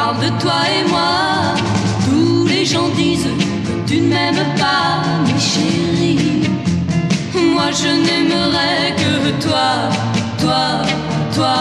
parle de toi et moi. Tous les gens disent que tu ne m'aimes pas, mais chérie, moi je n'aimerais que toi, toi, toi.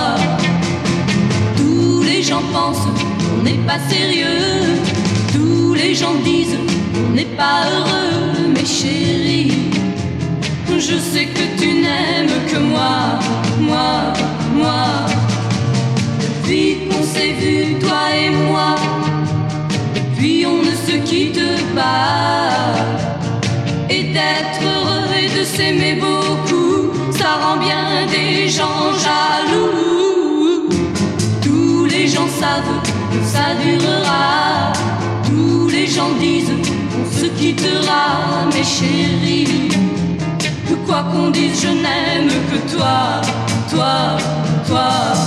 Tous les gens pensent qu'on n'est pas sérieux. Tous les gens disent qu'on n'est pas heureux, mais chérie, je sais que tu n'aimes que moi, moi, moi. Depuis qu'on s'est vu, toi et moi, depuis on ne se quitte pas. Et d'être heureux et de s'aimer beaucoup, ça rend bien des gens jaloux. Tous les gens savent que ça durera. Tous les gens disent qu'on se quittera, mais chérie, quoi qu'on dise, je n'aime que toi, toi, toi.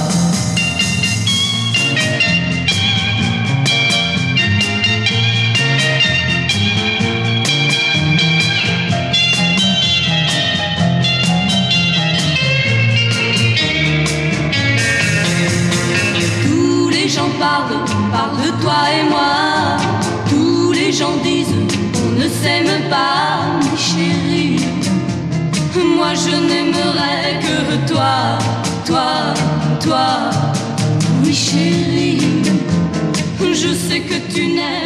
Tous les gens parlent de toi et moi. Tous les gens disent qu'on ne s'aime pas, mais chérie, moi je n'aimerais que toi, toi, toi. Oui chérie, je sais que tu n'aimes